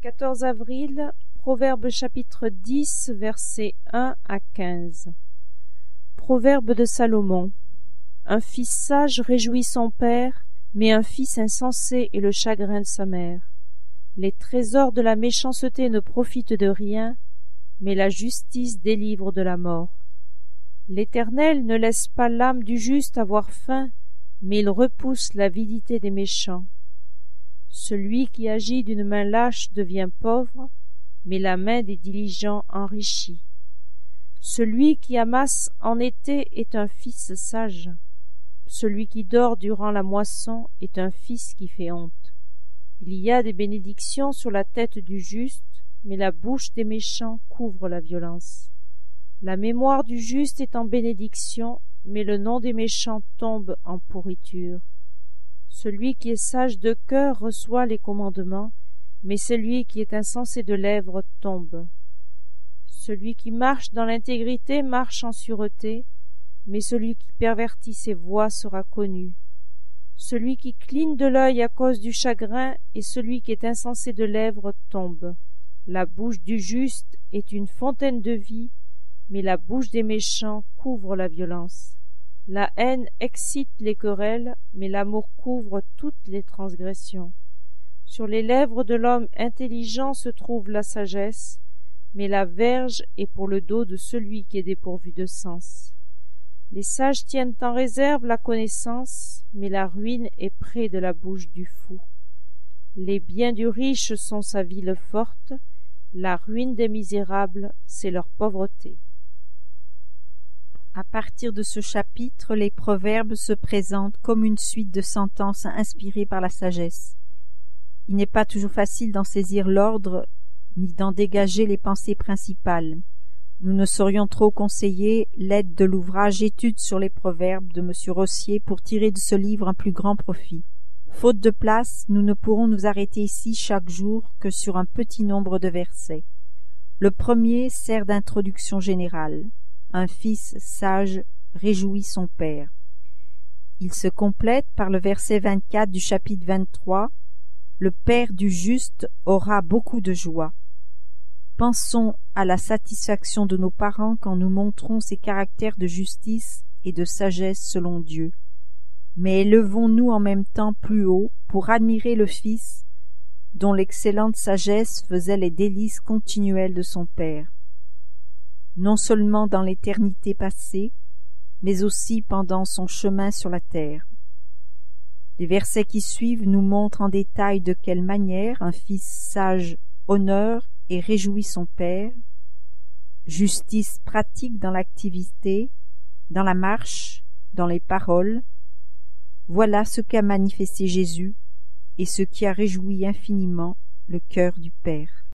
14 avril, Proverbe chapitre 10, versets 1 à 15. Proverbe de Salomon. Un fils sage réjouit son père, mais un fils insensé est le chagrin de sa mère. Les trésors de la méchanceté ne profitent de rien, mais la justice délivre de la mort. L'Éternel ne laisse pas l'âme du juste avoir faim, mais il repousse l'avidité des méchants. Celui qui agit d'une main lâche devient pauvre, mais la main des diligents enrichit. Celui qui amasse en été est un fils sage. Celui qui dort durant la moisson est un fils qui fait honte. Il y a des bénédictions sur la tête du juste, mais la bouche des méchants couvre la violence. La mémoire du juste est en bénédiction, mais le nom des méchants tombe en pourriture. Celui qui est sage de cœur reçoit les commandements, mais celui qui est insensé de lèvres tombe. Celui qui marche dans l'intégrité marche en sûreté, mais celui qui pervertit ses voies sera connu. Celui qui cligne de l'œil à cause du chagrin et celui qui est insensé de lèvres tombe. La bouche du juste est une fontaine de vie, mais la bouche des méchants couvre la violence. La haine excite les querelles, mais l'amour couvre toutes les transgressions. Sur les lèvres de l'homme intelligent se trouve la sagesse, mais la verge est pour le dos de celui qui est dépourvu de sens. Les sages tiennent en réserve la connaissance, mais la ruine est près de la bouche du fou. Les biens du riche sont sa ville forte, la ruine des misérables, c'est leur pauvreté. À partir de ce chapitre, les proverbes se présentent comme une suite de sentences inspirées par la sagesse. Il n'est pas toujours facile d'en saisir l'ordre ni d'en dégager les pensées principales. Nous ne saurions trop conseiller l'aide de l'ouvrage Études sur les proverbes de M. Rossier pour tirer de ce livre un plus grand profit. Faute de place, nous ne pourrons nous arrêter ici chaque jour que sur un petit nombre de versets. Le premier sert d'introduction générale. Un fils sage réjouit son père. Il se complète par le verset 24 du chapitre 23. Le père du juste aura beaucoup de joie. Pensons à la satisfaction de nos parents quand nous montrons ces caractères de justice et de sagesse selon Dieu. Mais élevons-nous en même temps plus haut pour admirer le fils dont l'excellente sagesse faisait les délices continuelles de son père, non seulement dans l'éternité passée, mais aussi pendant son chemin sur la terre. Les versets qui suivent nous montrent en détail de quelle manière un fils sage honore et réjouit son père, justice pratique dans l'activité, dans la marche, dans les paroles. Voilà ce qu'a manifesté Jésus et ce qui a réjoui infiniment le cœur du Père.